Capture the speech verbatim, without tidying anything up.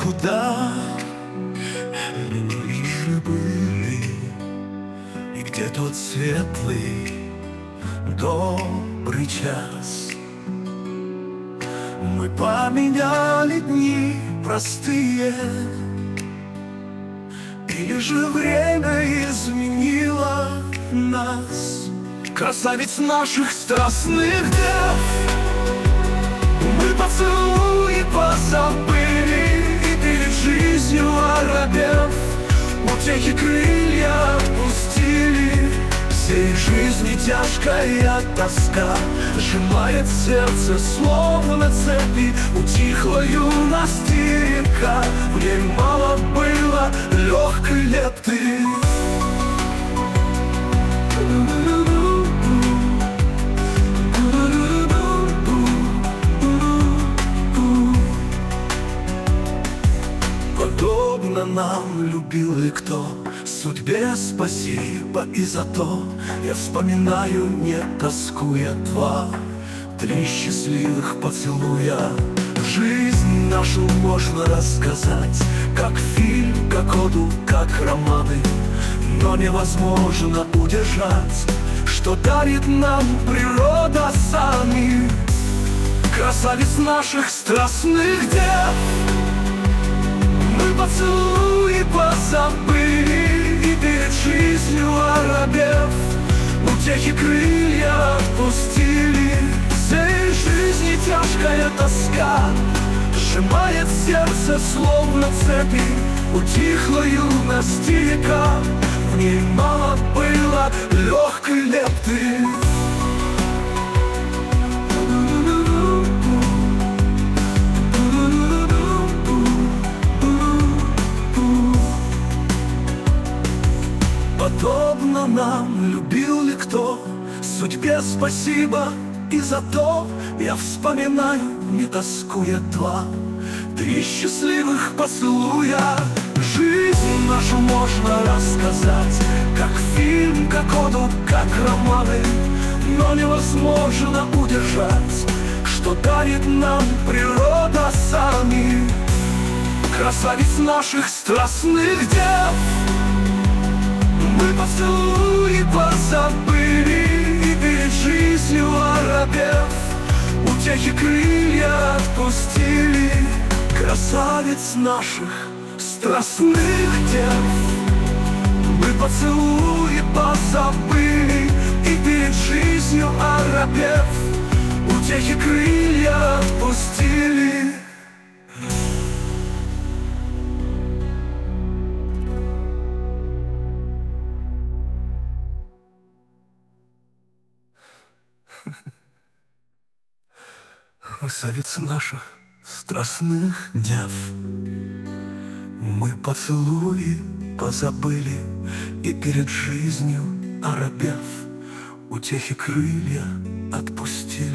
куда ближе были, и где тот светлый добрый час. Мы поменяли дни простые, или же время изменило нас. Красавиц наших страстных дев мы поцелуи позабыли, и перед жизнью оробев утехи крылья отпустили. Всей жизни тяжкая тоска сжимает сердце, словно цепи. Утихла юность и река, в ней мало было легкой лепты. Подобно нам любил и кто, судьбе спасибо и за то. Я вспоминаю, не тоскуя, два, три счастливых поцелуя. Жизнь нашу можно рассказать, как фильм, как оду, как романы, но невозможно удержать, что дарит нам природа сами. Красавиц наших страстных дев мы поцелуи позабыли, и перед жизнью оробев утехи крылья отпустили. Всей жизни тяжкая тоска сжимает сердце, словно цепи. Утихла юность и река, в ней мало было легкой лепты. Подобно нам любил ли кто, судьбе спасибо и за то. Я вспоминаю, не тоскуя, два, три счастливых поцелуя. Жизнь нашу можно рассказать, как фильм, как оду, как романы, но невозможно удержать, что дарит нам природа сами. Красавиц наших страстных дев мы поцелуи позабыли, и перед жизнью оробев утехи крылья отпустили. Красавиц наших страстных дев мы поцелуи позабыли, и перед жизнью оробев утехи крылья отпустили. Красавиц наших страстных дев мы поцелуи позабыли, и перед жизнью оробев утехи крылья отпустили.